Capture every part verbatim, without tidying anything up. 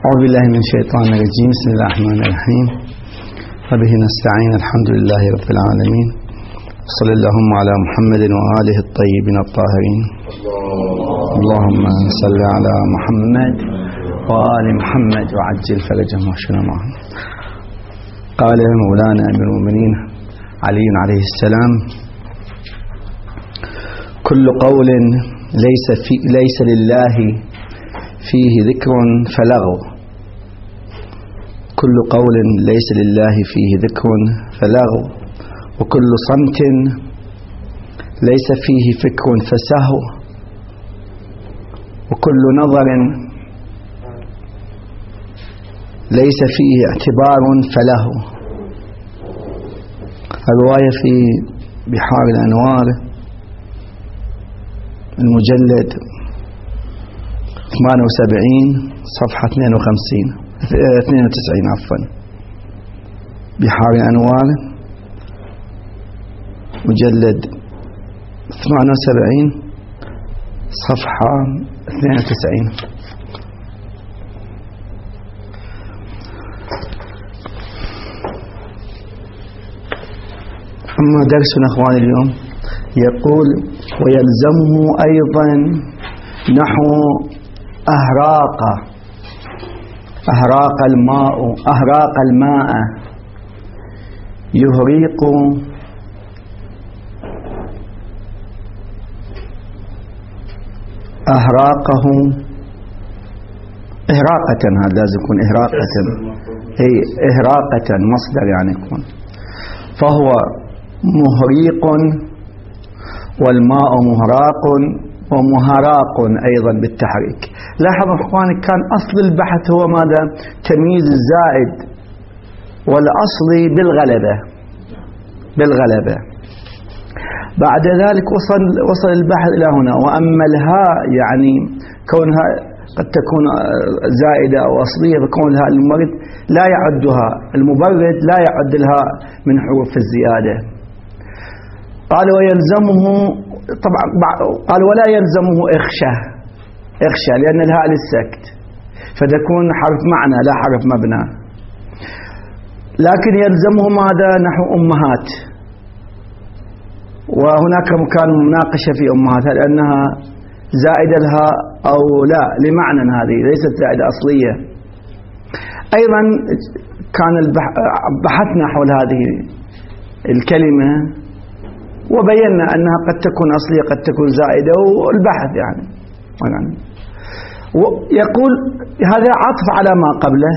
أعوذ بالله من الشيطان الرجيم. بسم الله الرحمن الرحيم. وبه نستعين. الحمد لله رب العالمين. صلى اللهم على محمد وآله الطيبين الطاهرين. اللهم صل على محمد وآل محمد وعجل فرجهم واشفنا معهم. قال مولانا أمير المؤمنين علي عليه السلام: كل قول ليس في ليس لله فيه ذكر فلغو. كل قول ليس لله فيه ذكر فلغو، وكل صمت ليس فيه فكر فسهو، وكل نظر ليس فيه اعتبار فله. الرواية في بحار الأنوار المجلد ثمانية وسبعين صفحة اثنين وخمسين اثنين وتسعين عفوا. بحار الأنوار مجلد ثمانية وسبعين صفحة اثنين وتسعين. أما درسنا أخواني اليوم يقول: ويلزمه أيضا نحو أهراق أهراق الماء أهراق الماء يهريق أهراقه إهراقة. هذا لازم يكون إهراقة، هي إهراقة مصدر يعني يكون. فهو مهريق والماء مهراق ومهراق أيضا بالتحريك. لاحظوا أخواني، كان أصل البحث هو ماذا؟ تمييز الزائد والأصلي بالغلبة بالغلبة. بعد ذلك وصل وصل البحث إلى هنا. وأما الهاء يعني كونها قد تكون زائدة أو أصلية، فكون الهاء المبرد لا يعدها المبرد لا يعد الهاء من حروف الزيادة. قال ويلزمه، طبعا قال ولا يلزمه إخشى إخشى لأن الهاء للسكت، فتكون حرف معنى لا حرف مبنى. لكن يلزمه ماذا؟ نحو أمهات. وهناك مكان مناقشة في أمهات هل أنها زائدة الهاء أو لا، لمعنى هذه ليست زائدة أصلية. أيضا كان بحثنا حول هذه الكلمة وبينا أنها قد تكون أصلية قد تكون زائدة، والبحث يعني يقول هذا عطف على ما قبله.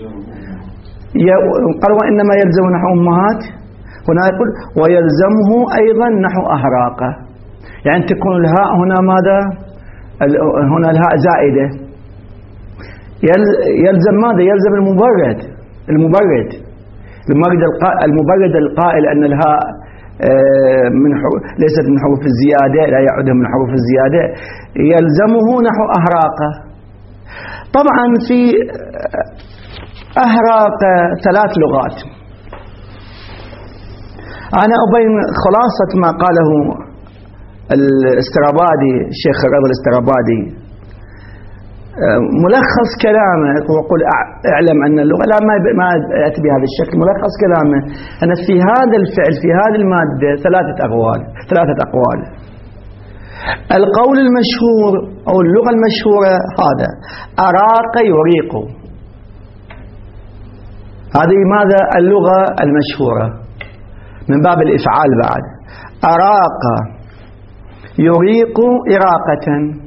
قال وإنما يلزم نحو أمهات. هنا يقول ويلزمه أيضا نحو أهراقه، يعني تكون الهاء هنا ماذا؟ هنا الهاء زائدة. يلزم ماذا؟ يلزم المبرد المبرد المبرد القائل أن الهاء من ليست من حروف الزيادة، لا يعدها من حروف الزيادة. يلزمه نحو أهراقه. طبعا في أهراق ثلاث لغات. أنا أبين خلاصة ما قاله الاسترابادي، الشيخ الرضا الاسترابادي، ملخص كلامه. وقل اعلم أن اللغة لا ما يأتي بهذا الشكل. ملخص كلامه أن في هذا الفعل في هذه المادة ثلاثة أقوال ثلاثة أقوال. القول المشهور أو اللغة المشهورة هذا أراق يريق. هذه ماذا؟ اللغة المشهورة من باب الإفعال. بعد أراق يريق إراقة،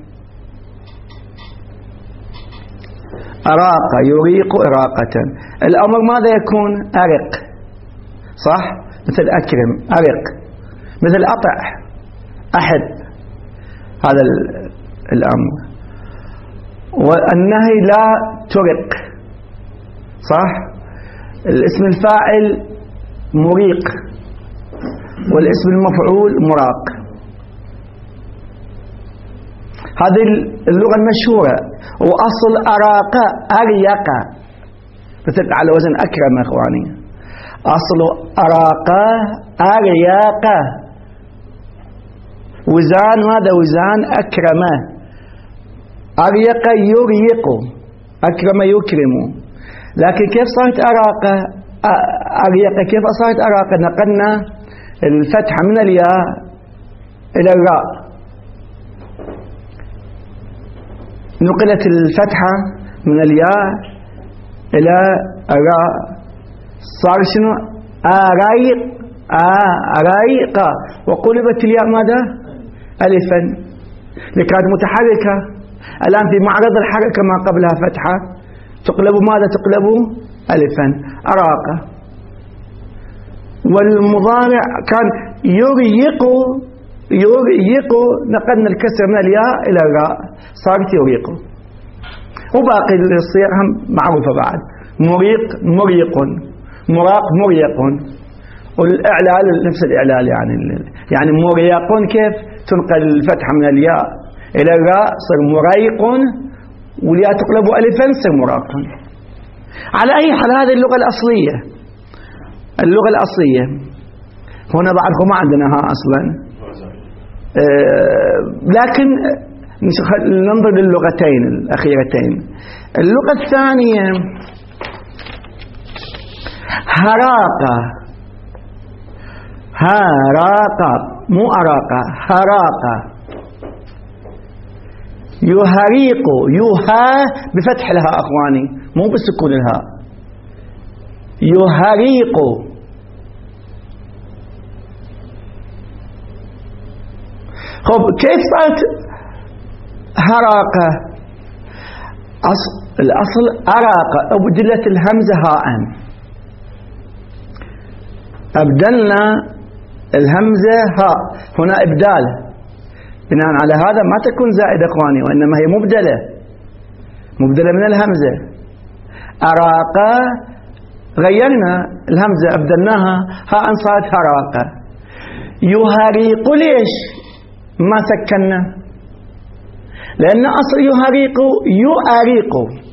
أراق يريق إراقة. الأمر ماذا يكون؟ أرق، صح؟ مثل أكرم، أرق. مثل أطع، أحب. هذا الأمر. والنهي لا ترق، صح؟ الاسم الفاعل مريق، والاسم المفعول مراق. هذه اللغة المشهورة. وأصل أراق أريق، مثل على وزن أكرم إخواني. أصل أراق أريق، وزان هذا وزان أكرم. أريق يريق، أكرم يكرم. لكن كيف صارت أراقة أريقة؟ كيف صارت أراقة؟ نقلنا الفتحة من الياء إلى الراء، نقلت الفتحة من الياء إلى الراء، صار شنو؟ أرايق أرايقة، وقلبت الياء ماذا؟ ألفا، لكانت متحركة. الآن في معرض الحركة ما قبلها فتحة، تقلب ماذا؟ تقلب ألفا، أراقة. والمضارع كان يريق يريق، نقلنا الكسر من الياء إلى الراء، صارت يريق. وباقي الصيغ هم معروفة بعد، مريق مريق، مراق مريق، والإعلال نفس الإعلال، يعني يعني مريق كيف تنقل الفتحة من الياء إلى الراء صار مريق، والياء تقلب ألفا صار مراق. على أي حال هذه اللغة الأصلية، اللغة الأصلية هنا بعدكم ما عندنا ها أصلا. أه لكن ننظر للغتين الأخيرتين. اللغة الثانية هراقة، هراقة مو أراقة، هراقة. يهريق، يها بفتح لها أخواني مو بسكون الهاء، يهريق. خب كيف صارت هراقة؟ الأصل أراقة، أبدلت الهمزة هاء، أبدلنا الهمزة هاء، هنا إبدال، بناء على هذا ما تكون زائدة أخواني، وإنما هي مبدلة، مبدلة من الهمزة. أراقة غيرنا الهمزة أبدلناها هاء صارت هراقة. يهريق ليش ما سكننا؟ لأن أصل يهريق يؤريق،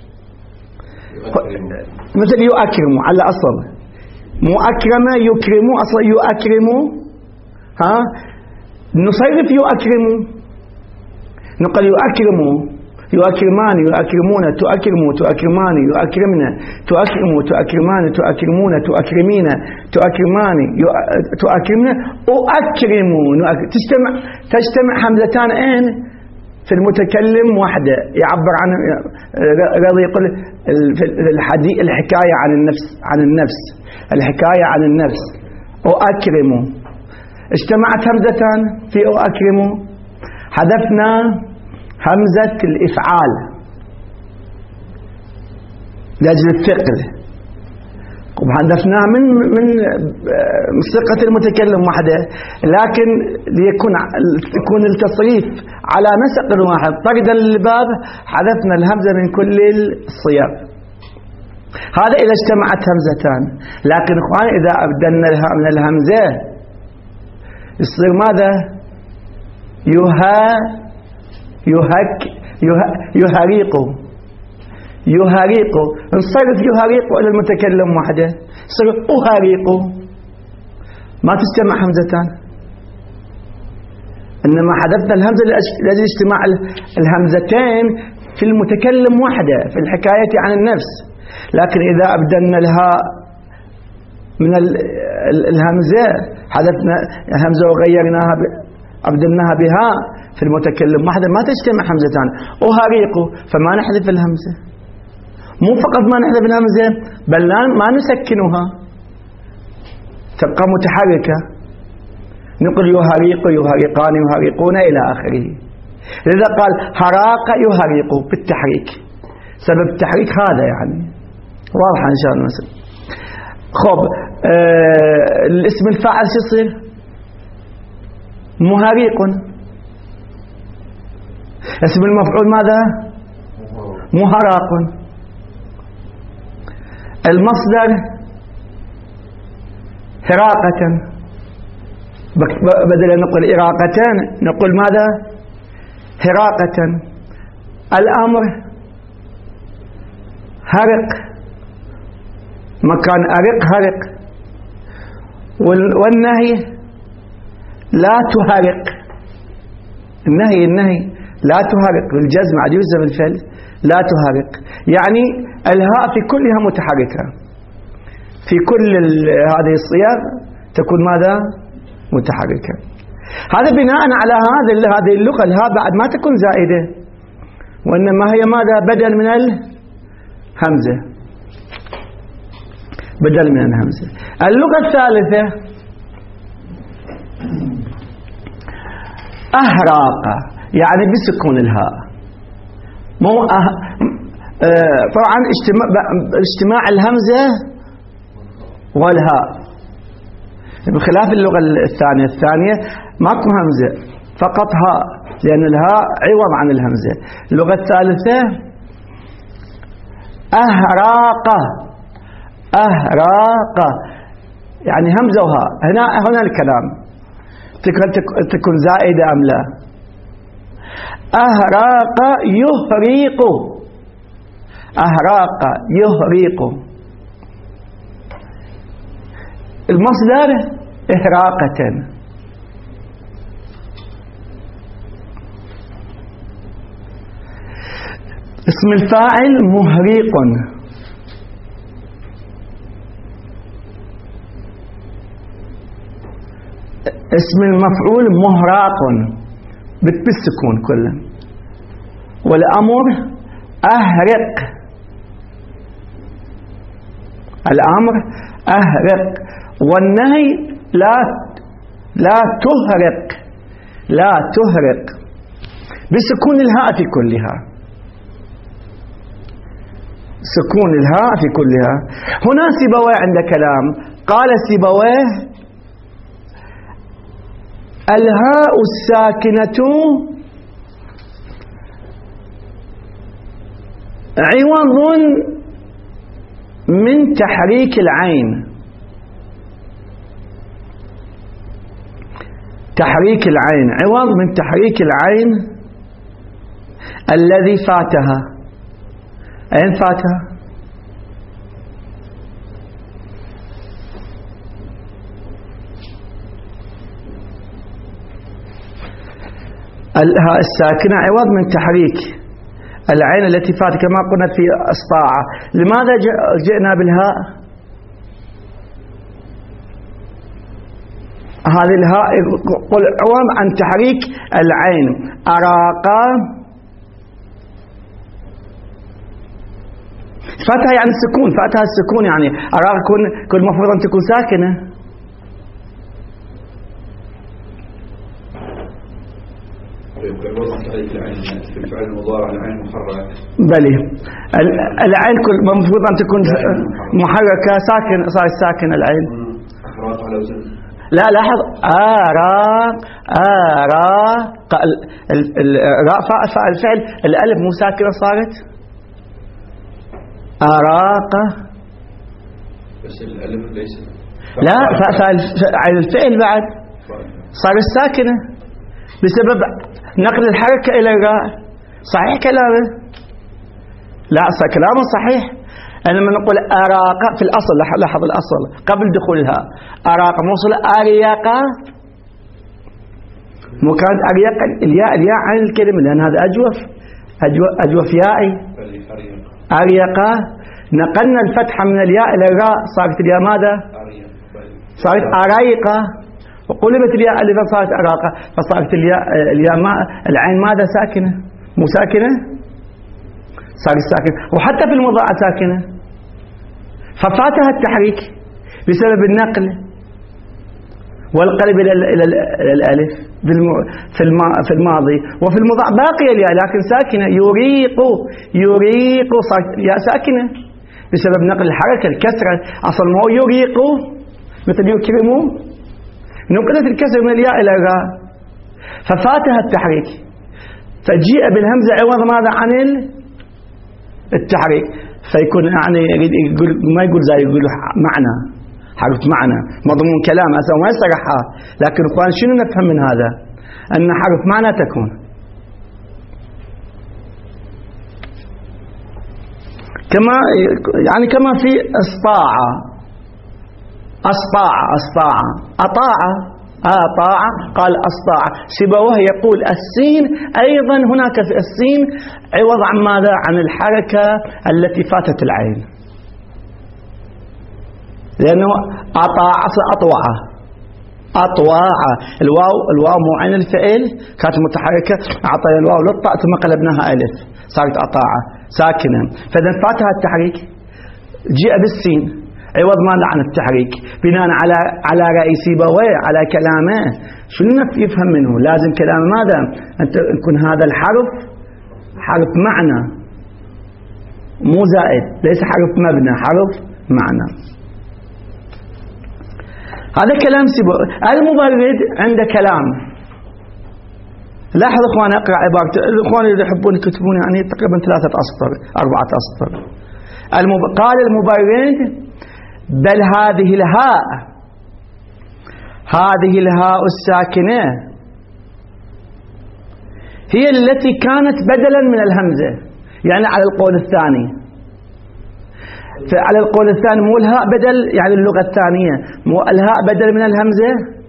مثل يؤكرم على أصل، مو أكرم يكرم، أصل يؤكرم، ها نصرف يؤكرم، نقول يؤكرم، يؤكرمان، يؤكرمون، تؤكرموا، تؤكرمان، يؤكرمن، تؤكرموا، تؤكرمان، تؤكرمون، تؤكرمين، تؤكرمان، تؤكرمن، أؤكرمون. تجتمع تجتمع همزتان إن في المتكلم واحدة، يعبر عن رضي يقول الحديث الحكاية عن النفس، عن النفس الحكاية عن النفس. أؤكرموا، اجتمعت همزتان في أؤكرموا، حذفنا همزة الإفعال لأجل الثقل، وحذفناها من من صيغة المتكلم وحده، لكن ليكون يكون التصريف على نسق واحد طردا للباب حذفنا الهمزة من كل الصيغ. هذا إذا اجتمعت همزتان. لكن إخوان إذا أبدلنا من الهمزة يصير ماذا؟ يها يهك يهريق، يهريق، انصرف يهريق إلى المتكلم وحده، يصير أهريق، ما تجتمع همزتان، إنما حذفنا الهمزة لأجل اجتماع الهمزتين في المتكلم وحده في الحكاية عن النفس. لكن إذا أبدلنا الهاء من الهمزة، حذفنا الهمزة وغيرناها أبدلناها بها في المتكلم وحده، ما تجتمع همزتان. أهريق، فما نحذف الهمزة، مو فقط ما نحذف الهمزة بل ما نسكنها، تبقى متحركة. نقول يهريق، يهريقان، يهريقون إلى آخره. لذا قال هراق يهريق بالتحريك، سبب التحريك هذا، يعني واضحة إن شاء الله. خب آه الاسم الفاعل شو يصير؟ مهريق. اسم المفعول ماذا؟ مهراق. المصدر هراقة، بدل أن نقول إراقتان نقول ماذا؟ هراقة. الأمر هرق، مكان أرق هرق. والنهي لا تهرق، النهي النهي لا تهرق، الجزم عاد يجزم الفعل لا تهرق، يعني الهاء في كلها متحركة، في كل هذه الصيغ تكون ماذا؟ متحركة. هذا بناء على هذا هذه اللغة الهاء بعد ما تكون زائدة، وإنما هي ماذا؟ بدل من الهمزة، بدل من الهمزة. اللغة الثالثة أهراق، يعني بسكون الهاء، مو أه... آه... طبعا اجتماع اجتماع الهمزة والهاء، بخلاف اللغة الثانية الثانية ماكو همزة فقط هاء، لأن الهاء عوض عن الهمزة. اللغة الثالثة أهراق، أهراق يعني همزة وهاء. هنا هنا الكلام تكون زائدة أم لا؟ أهراق يهريق، أهراق يهريق، المصدر إهراقة. اسم الفاعل مهريق، اسم المفعول مهراق بالسكون كله، والأمر أهرق، الأمر أهرق، والنهي لا لا تهرق، لا تهرق بسكون الهاء في كلها، سكون الهاء في كلها. هنا سيبويه عند كلام، قال سيبويه الهاء الساكنة عوض من تحريك العين، تحريك العين عوض من تحريك العين الذي فاتها. أين فاتها؟ الهاء الساكنة عوض من تحريك العين التي فات، كما قلنا في أسطاعة. لماذا جئنا بالهاء؟ هذه الهاء قل عوض عن تحريك العين. أراق فاتها يعني السكون، فاتها السكون، يعني أراق كل المفروض أن تكون ساكنة. في الفعل المضارع العين محركة، بلي العين كل المفروض أن تكون محركة، ساكن صار ساكن العين. أحراق على وزن، لا لاحظ آراق، آراق الراء فاء الفعل، الألف مو ساكنة صارت آراق، بس الألف ليس، لا فاء الفعل بعد صارت ساكنة بسبب نقل الحركة إلى الراء. صحيح كلامه؟ لا كلامه صحيح. عندما نقول أراق في الأصل، لاحظ الأصل قبل دخولها أراق موصل أرياقا، مو كانت أرياقا الياء الياء عن الكلمة، لأن هذا أجوف أجوف, أجوف يائي أرياقا، نقلنا الفتحة من الياء إلى الراء، صارت الياء ماذا؟ صارت أريقا، وقلبت الياء اللي صارت أراقة، فصارت الياء الياء ما العين ماذا؟ ساكنة، مو ساكنة؟ صارت ساكنة، وحتى في المضارع ساكنة، ففاتها التحريك بسبب النقل والقلب إلى إلى الألف في الماضي، وفي المضارع باقية الياء لكن ساكنة. يريق، يريق صارت الياء ساكنة بسبب نقل الحركة الكسرة، أصل مو يريق مثل يكرموا، نقلت الكسر من الياء إلى الراء ففاتها التحريك، فجيء بالهمزة عوض ماذا؟ عن التحريك، فيكون يعني يريد يقول ما يقول زي يقول معنى، حرف معنى مضمون كلام أصلا ما يصرحها، لكن إخوان شنو نفهم من هذا؟ أن حرف معنى تكون كما يعني كما في أسطاعة، أسطاع أسطاع أطاع أطاع قال أسطاع. سيبويه يقول السين أيضا هناك في السين عوض عن ماذا؟ عن الحركة التي فاتت العين، لأنه أطاع أصل أطوع أطوع الواو الواو مو عين الفعل كانت متحركة، أعطينا الواو للطاء ثم قلبناها ألف صارت أطاع ساكنة، فإذا فاتها التحريك جاء بالسين عوض ماذا عن التحريك بناء على على رأي سيبويه على كلامه. شنو يفهم منه؟ لازم كلام ماذا؟ أن يكون هذا الحرف حرف معنى مو زائد، ليس حرف مبنى، حرف معنى. هذا كلام سيبويه. المبرد عنده كلام، لاحظ اخوان اقرا عبارته، الاخوان اللي يحبون يكتبون يعني تقريبا ثلاثة اسطر أربعة اسطر. المب... قال المبرد بل هذه الهاء هذه الهاء الساكنة هي التي كانت بدلا من الهمزة، يعني على القول الثاني، على القول الثاني مو الهاء بدل يعني اللغة الثانية مو الهاء بدل من الهمزة.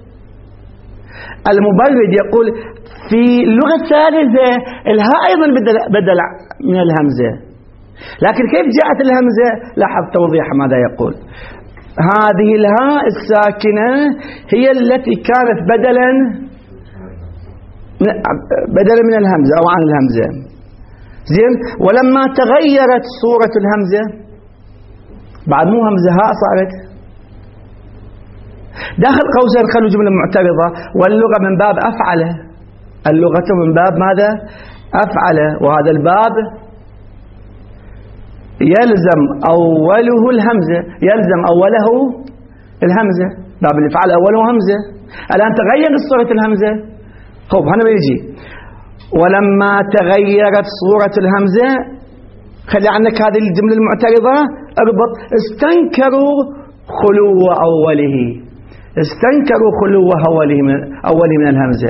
المبرد يقول في اللغة الثالثة الهاء أيضا بدل, بدل من الهمزة، لكن كيف جاءت الهمزة؟ لاحظ توضيح ماذا يقول. هذه الهاء الساكنة هي التي كانت بدلا بدلا من الهمزة أو عن الهمزة. زين، ولما تغيرت صورة الهمزة بعد مو همزة هاء صارت داخل قوسين خلوا جملة معترضة، واللغة من باب أفعل، اللغة من باب ماذا؟ أفعل، وهذا الباب يلزم أوله الهمزة، يلزم أوله الهمزة، باب الإفعال أوله همزة. الآن تغيرت صورة الهمزة، خب هنا بيجي ولما تغيرت صورة الهمزة، خلي عنك هذه الجملة المعترضة اربط، استنكروا خلو أوله، استنكروا خلو أوله من, أوله من الهمزة.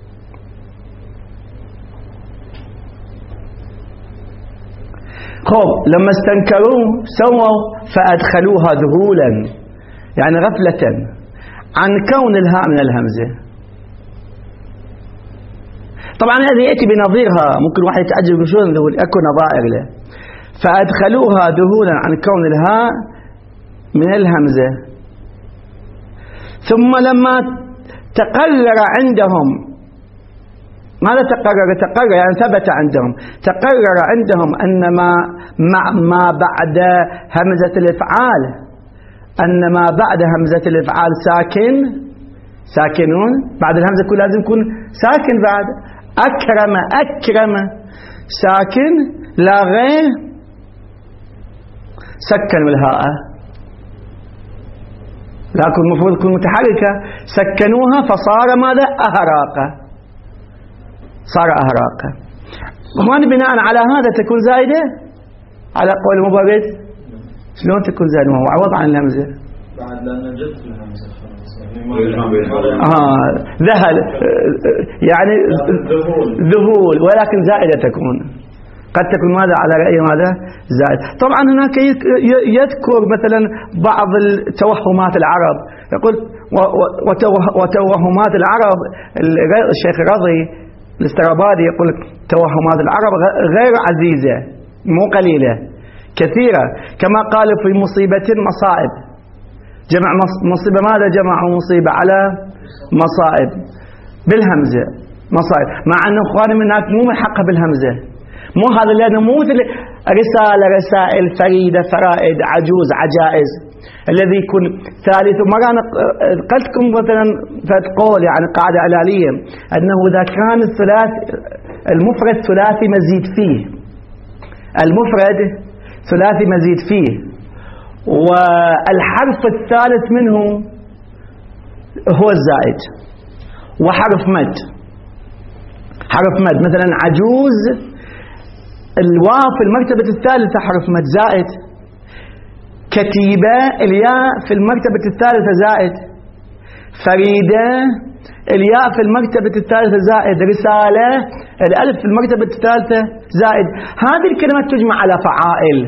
خب لما استنكروا سووا فأدخلوها ذهولا، يعني غفلة عن كون الهاء من الهمزة. طبعا هذا يأتي بنظيرها، ممكن واحد يتعجب شو ذهول، أكو نظائر له. فأدخلوها ذهولا عن كون الهاء من الهمزة. ثم لما تقرر عندهم، ماذا تقرر؟ تقرر يعني ثبت عندهم، تقرر عندهم أن ما, ما بعد همزة الإفعال، أن ما بعد همزة الإفعال ساكن، ساكنون، بعد الهمزة كل لازم يكون ساكن. بعد أكرم أكرم ساكن، لا غير سكنوا الهاء، لكن المفروض تكون متحركة، سكنوها فصار ماذا؟ أهراقة، صار أهراقة. وهنا بناء على هذا تكون زائدة على قول المبرد. شلون تكون زائدة؟ ما هو عوض عن الهمزة بعد لأن جدت الهمزة خلاص آه ذهل يعني ذهول، ولكن زائدة تكون، قد تكون ماذا على رأي ماذا؟ زائد. طبعا هناك يذكر مثلا بعض التوهمات العرب، يقول وتوهمات العرب، الشيخ رضي الاسترابادي يقول توهمات العرب غير عزيزة، مو قليلة، كثيرة، كما قال في مصيبة مصائب، جمع مصيبة، ماذا جمعوا مصيبة على مصائب بالهمزة مصائب، مع أنه أخواني من هناك مو ملحقة بالهمزة، مو هذا، لأنه مو مثل رسالة رسائل فريدة فرائد عجوز عجائز الذي يكون ثالث. مرة أنا قلت لكم مثلا فتقول يعني قاعدة علالية أنه إذا كان الثلاث المفرد ثلاثي مزيد فيه، المفرد ثلاثي مزيد فيه، والحرف الثالث منه هو الزائد، وحرف مد، حرف مد مثلا عجوز، الواو في المرتبة الثالثة حرف مد زائد، كتيبة الياء في المرتبة الثالثة زائد، فريدة الياء في المرتبة الثالثة زائد، رسالة الألف في المرتبة الثالثة زائد. هذه الكلمات تجمع على فعائل،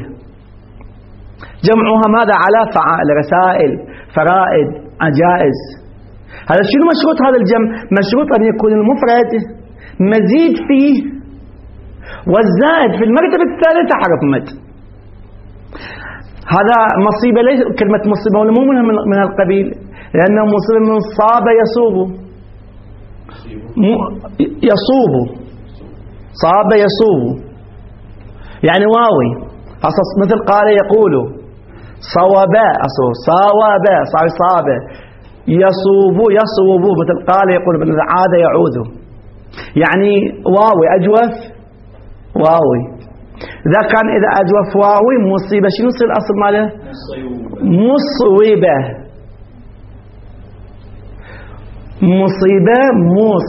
جمعها ماذا؟ على فعائل، رسائل فرائد عجائز. هذا شنو مشروط هذا الجمع؟ مشروط أن يكون المفرد مزيد فيه والزائد في المرتبة الثالثة حرف مد. هذا مصيبة، ليس كلمة مصيبة ولا مو من القبيل، لأنه مصيبة من صاب يصوب، يصوب صاب يصوب يعني واوي، مثل قال يقول صوابا أصو صوابا صار صابا، يصوب يصوب مثل قال يقول مثل عاد يعود، يعني واوي أجوف واوي. إذا كان إذا أجوف واوي مصيبة شنو يصير الأصل ماله؟ مصوبة. مصيبة مص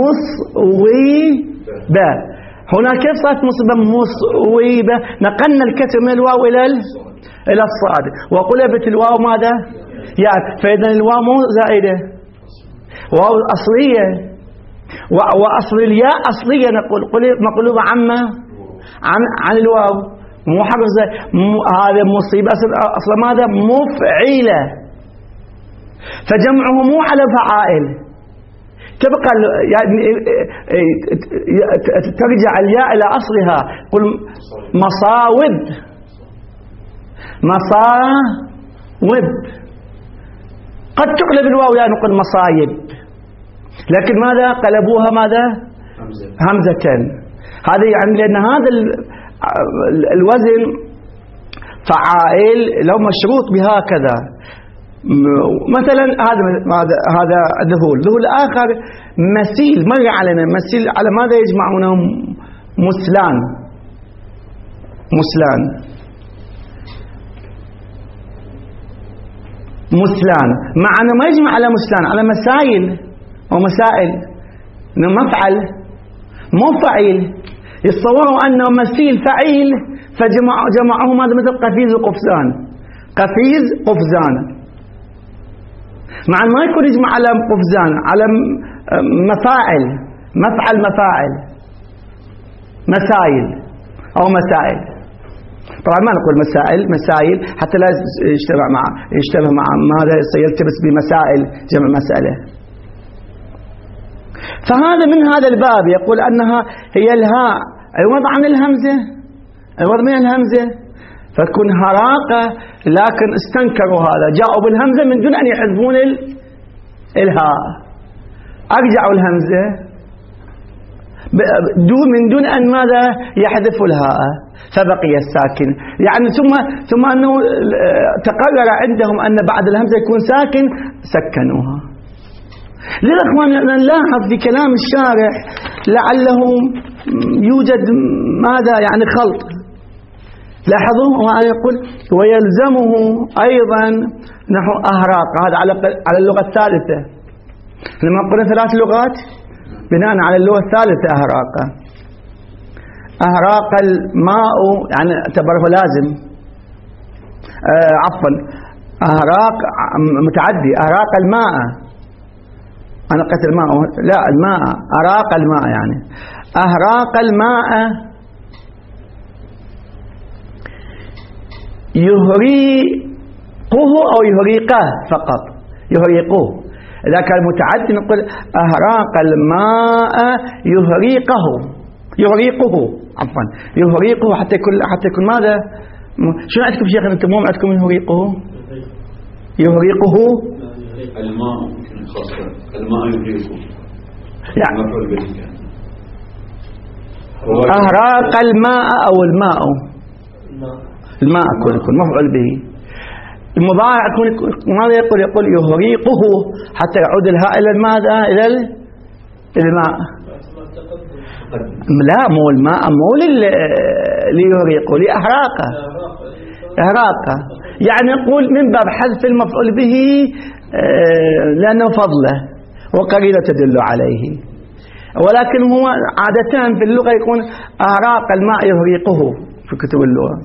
مصوبة. هنا كيف صارت مصيبة مصوبة؟ نقلنا الكسر من الواو إلى إلى الصاد وقلبت الواو ماذا؟ يعني فإذا الواو مو زائدة، واو أصلية، وأصل الياء أصلية نقول مقلوبة عما عن عن الواو، مو حرف زي هذا مصيبة أصل أصل ماذا؟ مفعلة، فجمعه مو على فعائل، تبقى يعني ترجع الياء إلى أصلها، قل مصاوب مصاوب، قد تقلب الواو يعني نقول مصايب، لكن ماذا قلبوها ماذا؟ همزة, همزة. هذا يعني لأن هذا الوزن فعائل لو مشروط بهكذا. مثلا هذا هذا ذهول ذهول آخر مثيل مر علينا، مثيل على ماذا يجمعونه؟ مسلان مسلان مسلان معنا ما يجمع على مسلان، على مسائل ومسائل، انه مفعل مو فعيل، يتصوروا انه مثيل فعيل فجمعوا جمعوه ماذا؟ مثل قفيز وقفزان، قفيز قفزان، مع ما يكون يجمع على قفزان، على مفاعل، مفعل مفاعل، مسائل او مسائل. طبعا ما نقول مسائل مسائل حتى لا يشتبه مع يشتبه مع ماذا سيلتبس بمسائل جمع مسألة. فهذا من هذا الباب يقول أنها هي الهاء عوض عن الهمزة، عوض من الهمزة، فتكون هراقة، لكن استنكروا هذا، جاءوا بالهمزة من دون أن يحذفون الهاء، أرجعوا الهمزة دون من دون أن ماذا؟ يحذفوا الهاء، فبقي الساكن. يعني ثم ثم أنه تقرر عندهم أن بعد الهمزة يكون ساكن سكنوها. لذا أخواننا نلاحظ في كلام الشارح لعله يوجد ماذا يعني خلط. لاحظوا يقول ويلزمه أيضا نحو أهراق، هذا على على اللغة الثالثة، لما قلنا ثلاث لغات بناء على اللغة الثالثة أهراق. أهراق الماء يعني اعتبره لازم، آه عفوا أهراق متعدي، أهراق الماء، أنا قلت الماء لا الماء، أراق الماء يعني أهراق الماء يهريقه أو يهريقه فقط، يهريقه. إذا كان متعدي نقول أهراق الماء يهريقه، يهريقه عفوا يهريقه، حتى يكون حتى يكون ماذا؟ شنو عندكم شيخ أنتم مو عندكم يهريقه؟ يهريقه الماء خاصة، الماء يهريقه يعني مفعول به، أهراق الماء أو الماء الماء يكون يكون مفعول به. المضارع يكون ماذا يقول؟ يقول يهريقه حتى يعود الهاء إلى ماذا؟ إلى الماء. لا مو الماء، مو ليهريقه، لأهراقه، إهراقه يعني يقول من باب حذف المفعول به لأنه فضله وقرينة تدل عليه، ولكن هو عادة في اللغة يكون أهراق الماء يهريقه في كتب اللغة.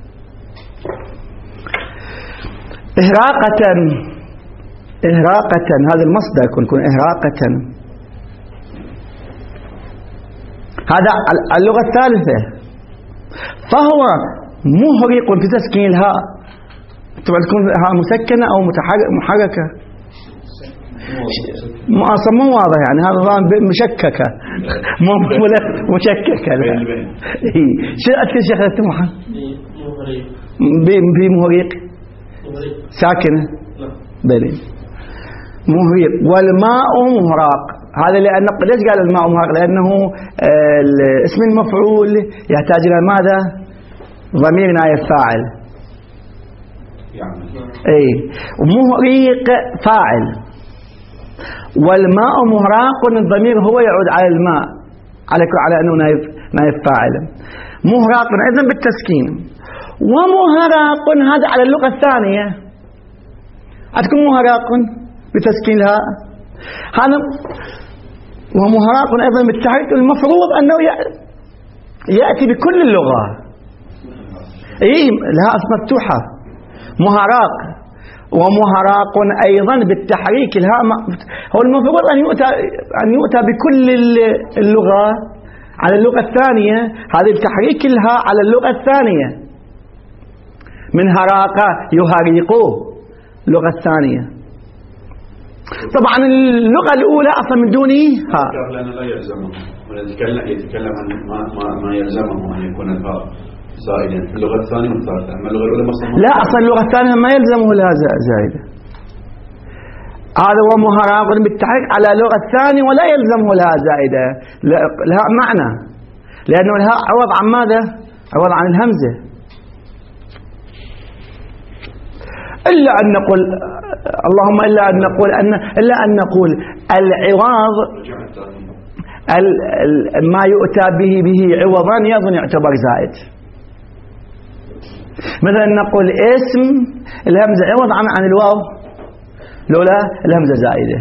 إهراقة إهراقة هذا المصدر يكون يكون إهراقة، هذا اللغة الثالثة. فهو مهرق في تسكين الهاء، طبعا تكون الهاء مسكنة أو محركة، اصلا مو واضح يعني هذا مشككه مو مشككه لا شو اذكر شيخ التمحه بمهريق ساكنه بلي مهريق والماء مهراق. هذا لأن ليش قال الماء مهراق؟ لأنه اسم المفعول يحتاج إلى ماذا؟ ضمير نائب فاعل اي مهريق فاعل والماء مهراق الضمير هو يعود على الماء على على انه نائب نائب فاعل. مهراق اذن بالتسكين ومهراق هذا على اللغه الثانيه عندكم مهراق بتسكين الهاء هذا ومهراق ايضا بالتحريك المفروض انه ياتي بكل اللغه اي الهاء مفتوحه مهراق ومهراق ايضا بالتحريك الهاء هو المفروض ان يؤتى ان يؤتى بكل اللغه على اللغه الثانيه. هذه التحريك الهاء على اللغه الثانيه من هراق يهريقوه اللغه الثانيه. طبعا اللغه الاولى اصلا من دون ها لأنه لا يلزمه يتكلم يتكلم عن ما ما, ما يلزمه ان يكون الهاء زائدا في اللغه الثانيه والثالثه. اما اللغه الاولى مثلا لا اصلا اللغه الثانيه ما يلزمه الهاء زائده. هذا هو مهراق بالتحريك على اللغه الثانيه ولا يلزمه الهاء زائده. الهاء معنى لانه الهاء عوض عن ماذا؟ عوض عن الهمزه. الا ان نقول اللهم الا ان نقول ان الا ان نقول العوض ما يؤتى به به عوضا يظن يعتبر زائد. مثلا نقول اسم الهمزه عوض عن عن الواو لولا الهمزه زائده.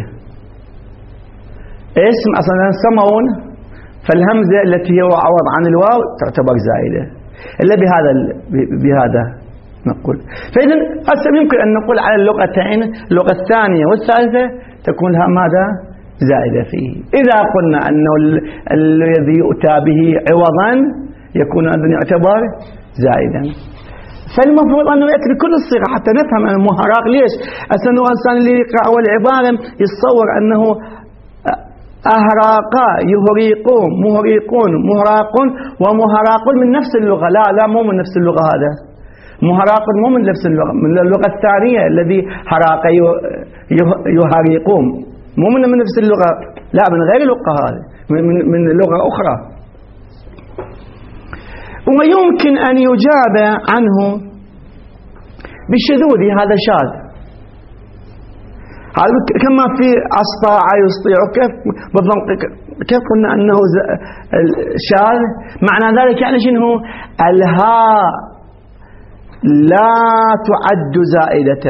اسم اصلا سمون فالهمزه التي هو عوض عن الواو تعتبر زائده الا بهذا بهذا نقول. فاذا هسه يمكن ان نقول على اللغتين اللغه الثانيه والثالثه تكون لها ماذا؟ زائده فيه. اذا قلنا انه الذي يؤتى به عوضا يكون ايضا يعتبر زائدا. فالمفروض انه ياتي بكل الصيغ حتى نفهم المهراق ليش؟ اصلا الانسان اللي يقرا اول عباره يتصور انه اهراقا يهريقون مهريقون مهراقون ومهراقون من نفس اللغه. لا لا مو من نفس اللغه. هذا مهراق مو من نفس اللغه من اللغه الثانيه الذي هراق يهريقون مو من من نفس اللغه لا من غير اللغه هذه من من لغه اخرى. ويمكن أن يجاب عنه بالشذوذ. هذا شاذ. هذا كما في أسطاع يسطيع كيف بالضبط كيف قلنا أنه شاذ معنى ذلك يعني شنو؟ الهاء لا تعد زائدة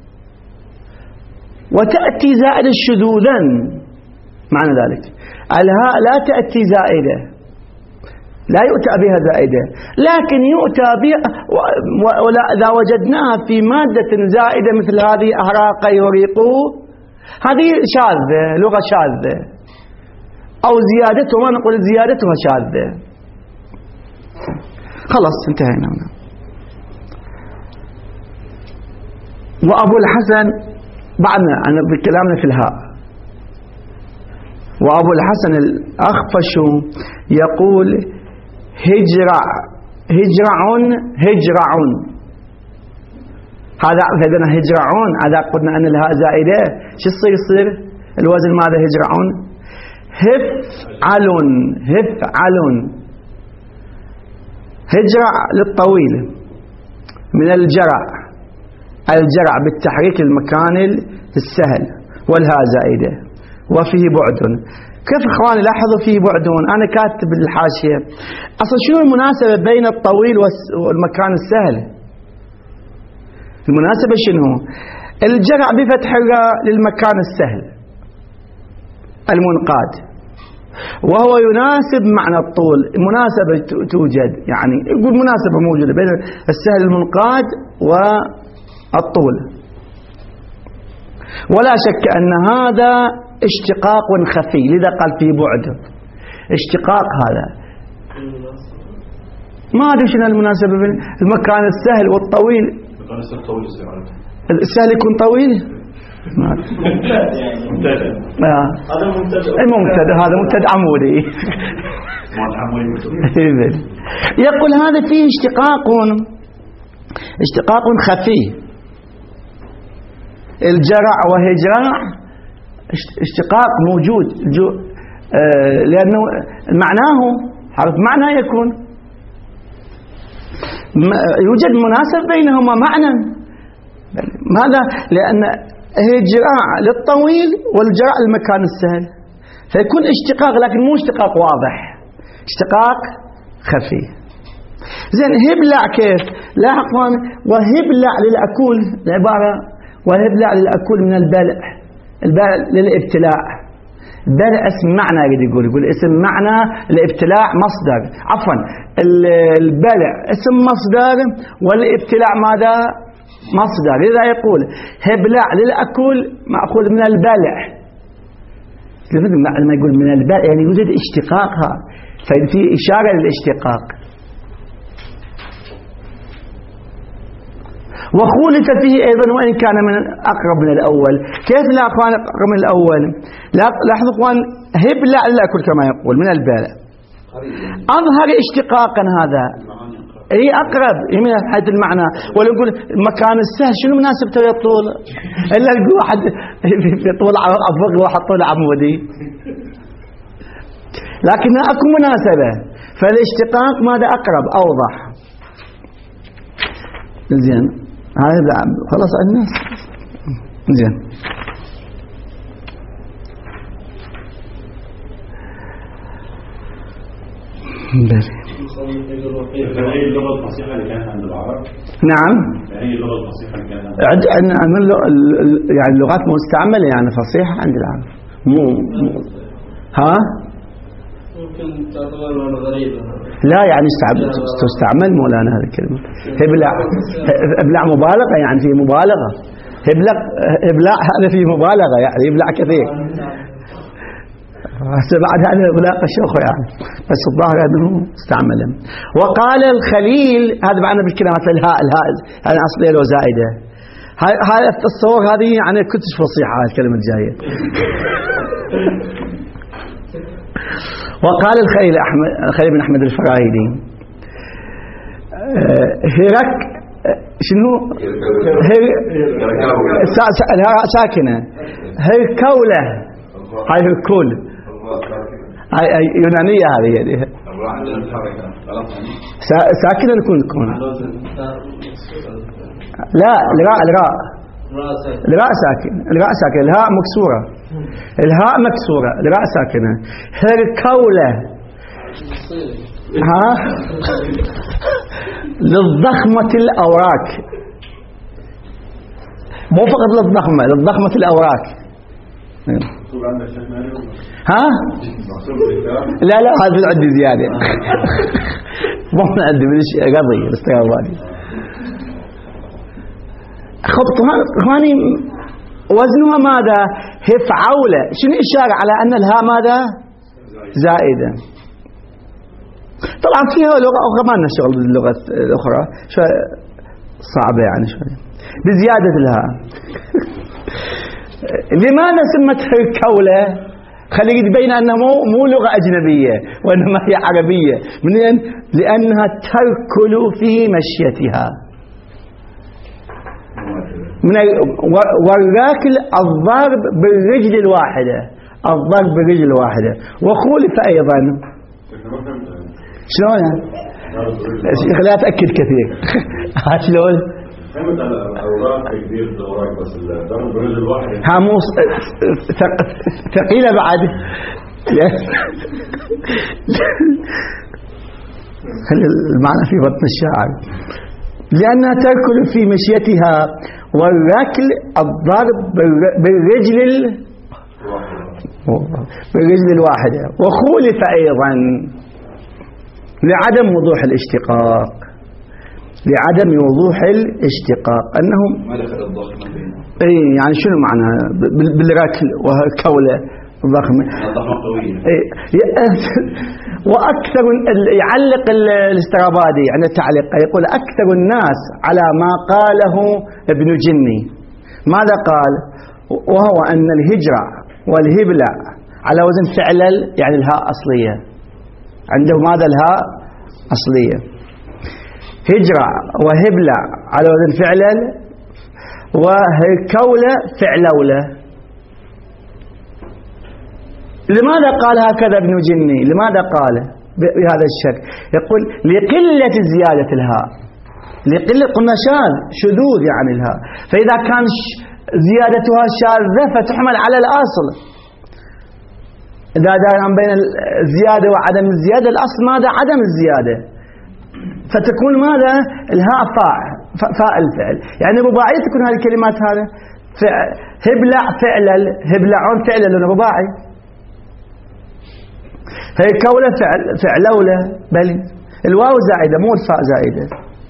وتأتي زائدة شذوذا. معنى ذلك الهاء لا تأتي زائدة لا يؤتى بها زائدة لكن يؤتى بها إذا وجدناها في مادة زائدة مثل هذه أهراق يهريقوا هذه شاذة لغة شاذة أو زيادته ما نقول زيادتها شاذة. خلاص انتهينا هنا. وأبو الحسن بعدنا عن بكلامنا في الهاء. وأبو الحسن الأخفش يقول هجرع هجرعون هجرعون. هذا فإذا هجرعون هذا قلنا أن الهاء زائدة شو يصير يصير الوزن ماذا؟ هجرعون هفعلون هفعلون. هجرع للطويل من الجرع الجرع بالتحريك المكان السهل والهاء زائدة وفيه بعد. كيف اخواني لاحظوا فيه بعدون انا كاتب بالحاشيه اصلا شنو المناسبه بين الطويل والمكان السهل؟ المناسبه شنو؟ الجرع بفتح الراء للمكان السهل المنقاد وهو يناسب معنى الطول. مناسبه توجد يعني يقول مناسبه موجوده بين السهل المنقاد والطول ولا شك ان هذا اشتقاق خفي لذا قال فيه بعد. اشتقاق هذا ما ادري شنو المناسبه بين المكان السهل والطويل. المكان السهل طويل السهل يكون طويل هذا ممتد الممتد هذا ممتد عمودي. يقول هذا فيه اشتقاق اشتقاق خفي. الجرع وهجرع اشتقاق موجود آه لأنه معناه حرف معنى يكون يوجد مناسب بينهما معنى. ماذا؟ لأن هجراء للطويل والجراء للمكان السهل، فيكون اشتقاق لكن مو اشتقاق واضح، اشتقاق خفي. زين هبلع كيف؟ لاحظوا وهبلع للأكول العبارة وهبلع للأكول من البلع، البلع للابتلاع. بلع اسم معنى يريد يقول يقول اسم معنى الابتلاع مصدر، عفوا البلع اسم مصدر والابتلاع ماذا؟ مصدر. لذا يقول هبلع للأكل مأخوذ من البلع. لما يقول من البلع يعني يوجد اشتقاقها، ففي إشارة للاشتقاق. وخولف فيه أيضا وإن كان من أقرب من الأول. كيف لا أخوان أقرب من الأول؟ لاحظوا أخوان هبلع للأكل كما يقول من البلع أظهر اشتقاقا، هذا هي أقرب من حيث المعنى. ولا نقول مكان السهل شنو مناسبته يطول إلا نقول واحد في طول أفق واحد طول عمودي، لكن أكو مناسبة، فالاشتقاق ماذا أقرب أوضح. زين هذا خلاص الناس زين. بلي هي اللغة الفصيحة اللي كانت عند العرب. نعم. هي اللغة الفصيحة اللي كانت عند يعني اللغات مستعملة يعني فصيحة عند العرب. مو, مو ها؟ ممكن تعتبر لغة غريبة. لا يعني تستعمل مولانا هذه الكلمة. هبلع ابلع مبالغة يعني في مبالغة. هبلع ابلع هذا في مبالغة يعني يبلع كثير. هسه بعد هذا إغلاق الشيخ يعني، بس الظاهر أنه استعمله. وقال الخليل هذا بعنا بالكلمات الهاء الهاء هذه أصلية لو زائدة. هاي التصور هذه يعني كنتش فصيحة الكلمة الجاية. وقال الخليل أحمد الخليل بن أحمد الفراهيدي هرك شنو هر ساكنة هركولة، هاي هركول هاي يونانية هذه يعني ساكنة نكون تكون لا الراء الراء الراء ساكن الراء ساكن الهاء مكسورة الهاء مكسورة الراء ساكنة. هركولة ها للضخمة الأوراق، مو فقط للضخمة للضخمة الأوراق. ها لا لا هذا عندي زيادة مو عندي من قضي الاستغرابي. خبط هاني وزنها ماذا؟ هفعولة. شنو إشارة على أن الهاء ماذا؟ زائدة. طبعا فيها لغة أخرى ما لنا شغل باللغة الأخرى شوي صعبة يعني شوي بزيادة الهاء. لماذا سمت هركولة؟ خلي يبين أنها مو مو لغة أجنبية وإنما هي عربية. منين؟ لأنها تركل في مشيتها. من والراكل الضرب بالرجل الواحدة، الضرب بالرجل الواحدة. وخولف أيضا شلون يعني؟ لا أتأكد كثير شلون؟ ها مو ثقيلة بعد المعنى في بطن الشاعر. لأنها تأكل في مشيتها والركل الضرب بالرجل بالرجل الواحدة. وخولف أيضا لعدم وضوح الاشتقاق لعدم وضوح الاشتقاق أنهم اي يعني شنو معنى بالركل وكولة ضخمة وأكثر يعلق الاسترابادي عند التعليق يقول أكثر الناس على ما قاله ابن جني. ماذا قال؟ وهو أن الهجرة والهبلة على وزن فعلل، يعني الهاء أصلية عنده. ماذا الهاء أصلية؟ هجرة وهبلة على وزن فعلل، وهكولة فعلولة. لماذا قال هكذا ابن جني؟ لماذا قال بهذا الشكل؟ يقول لقلة زيادة الهاء، لقلة قلنا شاذ شذوذ يعني الهاء، فإذا كان زيادتها شاذة فتحمل على الأصل. إذا دائما بين الزيادة وعدم الزيادة، الأصل ماذا؟ عدم الزيادة، فتكون ماذا؟ الهاء فاء فاء الفعل، يعني رباعية تكون هذه الكلمات. هذا هبلع فعلل، هبلعون فعلل رباعي. هي كولة فعل فعلولة، بل الواو زائدة مو الفاء زائدة.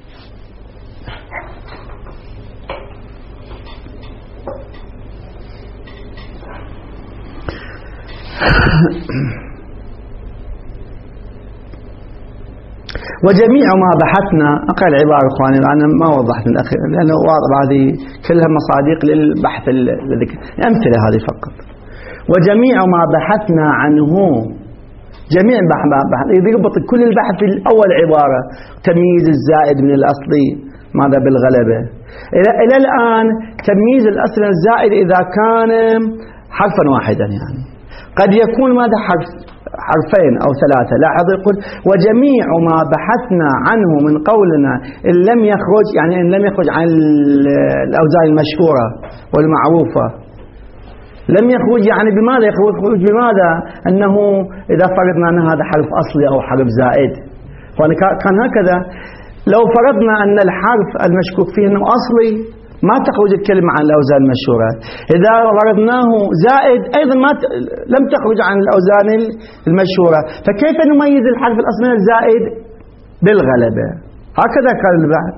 وجميع ما بحثنا، أقرأ العبارة إخواني أنا ما وضحت الأخير لأنه واضح، هذه كلها مصادق للبحث الذكر، أمثلة هذه فقط. وجميع ما بحثنا عنه، جميع بحث يضبط كل البحث في الأول عبارة تمييز الزائد من الأصلي ماذا بالغلبة. إلى, إلى الآن تمييز الأصل الزائد إذا كان حرفا واحدا، يعني قد يكون ماذا حرف حرفين أو ثلاثة. لاحظ يقول وجميع ما بحثنا عنه من قولنا إن لم يخرج، يعني إن لم يخرج عن الأوزان المشهورة والمعروفة. لم يخرج يعني بماذا يخرج؟ بماذا؟ أنه إذا فرضنا أن هذا حرف أصلي أو حرف زائد، كان هكذا. لو فرضنا أن الحرف المشكوك فيه أنه أصلي ما تخرج الكلمة عن الأوزان المشهورة. إذا فرضناه زائد أيضا ما ت... لم تخرج عن الأوزان المشهورة. فكيف نميز الحرف الأصلي من الزائد؟ بالغلبة. هكذا قال البعض.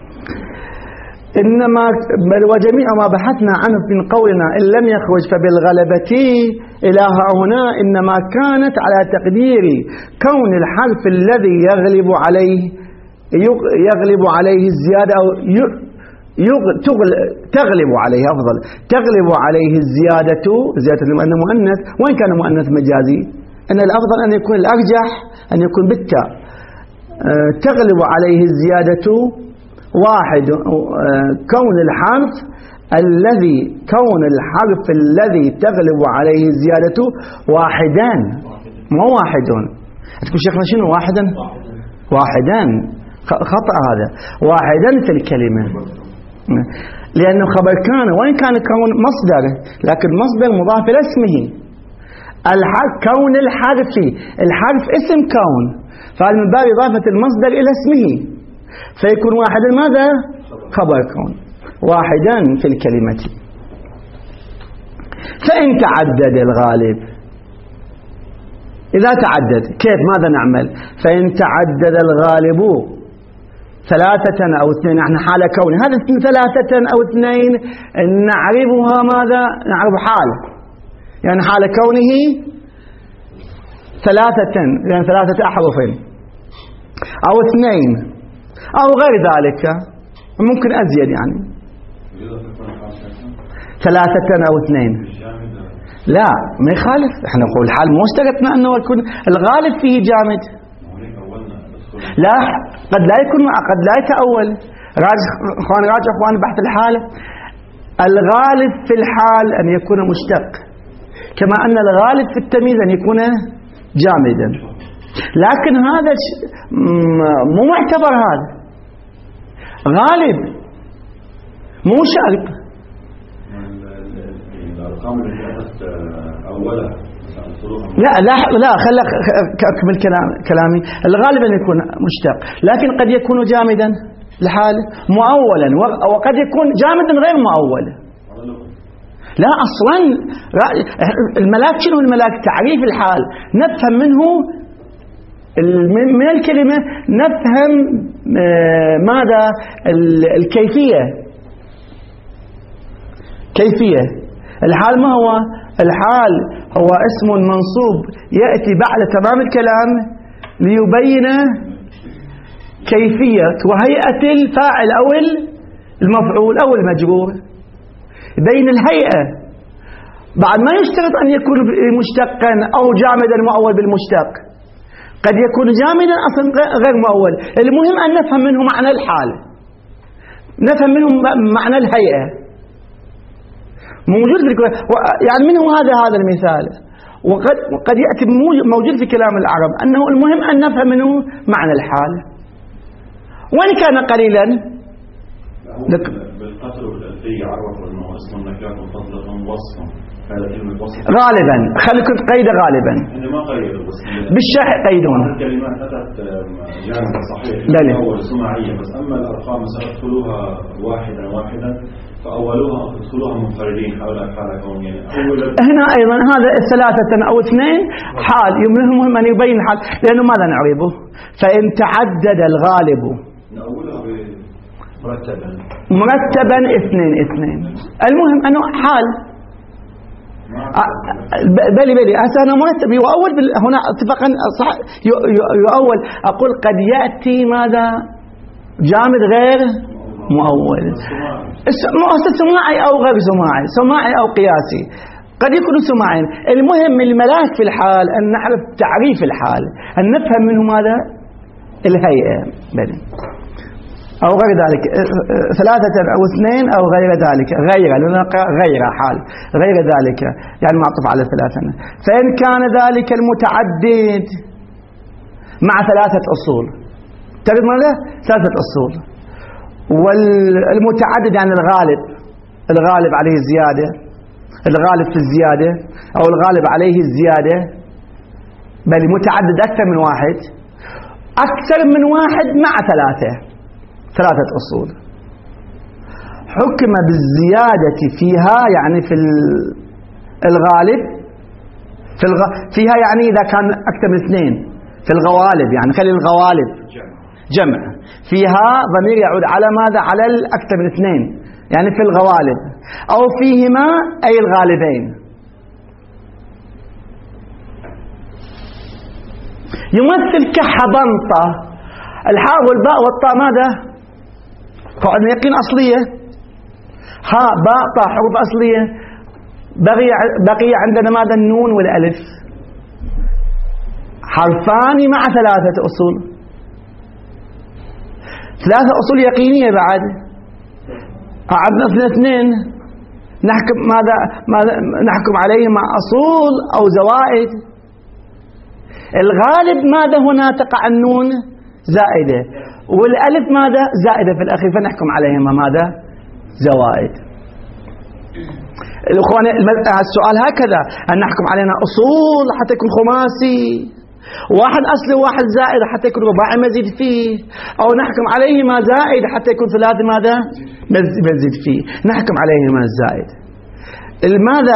إنما بل وجميع ما بحثنا عنه من قولنا إن لم يخرج فبالغلبة إلى هنا إنما كانت على تقدير كون الحرف الذي يغلب عليه يغلب عليه الزيادة أو تغلب عليه أفضل تغلب عليه الزيادة، زيادة لأنه مؤنث وإن كان مؤنث مجازي، أن الأفضل أن يكون الأرجح أن يكون بالتاء. تغلب عليه الزيادة واحد كون الحرف الذي كون الحرف الذي تغلب عليه الزيادة واحدا، مو واحدون. تقول شيخنا شنو واحدا؟ واحدا خطأ هذا، واحدا في الكلمة، لأنه خبر كان وإن كان كون مصدر لكن مصدر مضاف إلى اسمه. الحرف كون الحرف، الحرف اسم كون، فمن باب إضافة المصدر إلى اسمه فيكون واحدا ماذا؟ خبر كون، واحدا في الكلمة. فإن تعدد الغالب، إذا تعدد كيف ماذا نعمل؟ فإن تعدد الغالب ثلاثة أو اثنين، نحن حال كون هذا ثلاثة أو اثنين نعرفها ماذا؟ نعرف حال، يعني حال كونه ثلاثة، يعني ثلاثة أحرف أو اثنين أو غير ذلك، ممكن أزيد يعني ثلاثة أو اثنين. لا ما يخالف، احنا نقول الحال مو اشترطنا أنه يكون الغالب فيه جامد. لا قد لا يكون، قد لا يتأول. راجع اخوان راجع اخوان بحث الحالة، الغالب في الحال أن يكون مشتق، كما أن الغالب في التمييز أن يكون جامدا. لكن هذا مو معتبر، هذا غالب مو شرط. لا لا لا خلك أكمل كلام كلامي. الغالب أن يكون مشتق، لكن قد يكون جامدا لحال مؤولا، وقد يكون جامدا غير مؤول. لا أصلا الملاك شنو الملاك؟ تعريف الحال نفهم منه من الكلمة، نفهم ماذا الكيفية. كيفية الحال ما هو؟ الحال هو اسم منصوب يأتي بعد تمام الكلام ليبين كيفية وهيئة الفاعل أو المفعول أو المجرور. بين الهيئة بعد ما يشترط أن يكون مشتقا أو جامدا مؤول بالمشتق، قد يكون جامدا أصلا غير مؤول. المهم أن نفهم منه معنى الحال، نفهم منه معنى الهيئة موجود في يعني منه هذا هذا المثال. وقد قد يأتي موجود في كلام العرب أنه المهم أن نفهم منه معنى الحال وإن كان قليلا. بالقطر والألفية عرفوا أنه اسم النكرة مطلقا وصفا، هذا كلمة وصف غالبا. خليكم قيد غالبا يعني ما قيدوا بس بالشرح قيدون الكلمات أتت جامعة صحيح بلي. أول سماعية، بس أما الأرقام سأدخلوها واحدا واحدا فأولوها ادخلوها منفردين حول حالة كونية. هنا أيضا هذا الثلاثة أو اثنين حال يمهم أن يبين الحال، لأنه ماذا نعربه؟ فإن تعدد الغالب نقولها مرتبا مرتبا اثنين اثنين، المهم أنه حال بلي بلي أنا مرتب يؤول هنا اتفاقا صح يؤول. أقول قد يأتي ماذا جامد غير مؤول، سماعي أو غير سماعي، سماعي أو قياسي، قد يكون سماعين. المهم الملاك في الحال أن نعرف تعريف الحال، أن نفهم منه ماذا الهيئة بلي أو غير ذلك، ثلاثة أو اثنين أو غير ذلك، غير غير حال غير ذلك يعني معطوف على ثلاثة. فإن كان ذلك المتعدد مع ثلاثة أصول، تعرف ماذا؟ ثلاثة أصول. والمتعدد يعني الغالب، الغالب عليه الزيادة، الغالب في الزيادة أو الغالب عليه الزيادة، بل متعدد أكثر من واحد، أكثر من واحد مع ثلاثة، ثلاثة أصول. حكم بالزيادة فيها يعني في الغالب، في الغ... فيها يعني إذا كان أكثر من اثنين، في الغوالب يعني خلي الغوالب جمع، فيها ضمير يعود على ماذا؟ على الأكثر من اثنين يعني في الغوالب، أو فيهما أي الغالبين. يمثل كحبنطة، الحاء والباء والطاء ماذا؟ قاعدة يقين أصلية، هاء باء طاء حروف أصلية، بقي بقي عندنا ماذا؟ النون والألف، حرفان مع ثلاثة أصول، ثلاثة أصول يقينية بعد. عندنا اثنين نحكم ماذا؟ ماذا نحكم عليهم مع أصول أو زوائد. الغالب ماذا هنا؟ تقع النون زائدة والألف ماذا؟ زائدة في الأخير، فنحكم عليهما ماذا؟ زوائد. الأخوان السؤال هكذا أن نحكم علينا أصول حتى يكون خماسي، واحد أصلي وواحد زائد حتى يكون رباعي مزيد فيه، أو نحكم عليهما زائد حتى يكون ثلاثي ماذا؟ مزيد فيه، نحكم عليهما الزائد. الماذا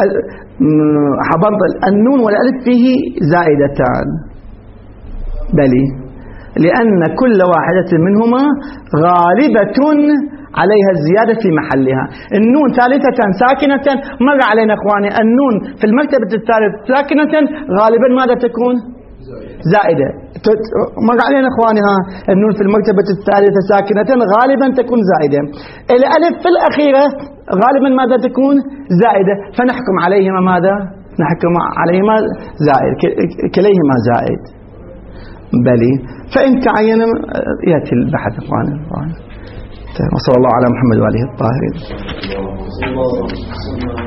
حبنط النون والألف فيه زائدتان بلي، لأن كل واحدة منهما غالبة عليها الزيادة في محلها. النون ثالثة ساكنة، مر علينا أخواني النون في المرتبة الثالث ساكنة غالبا ماذا تكون؟ زائدة. مر علينا أخواني ها النون في المرتبة الثالثة ساكنة غالبا تكون زائدة. الألف في الأخيرة غالبا ماذا تكون؟ زائدة، فنحكم عليهما ماذا؟ نحكم عليهما زائد، كليهما زائد بلي. فإن تعين يأتي البحث أخواني. وصلى الله على محمد وآله الطاهرين.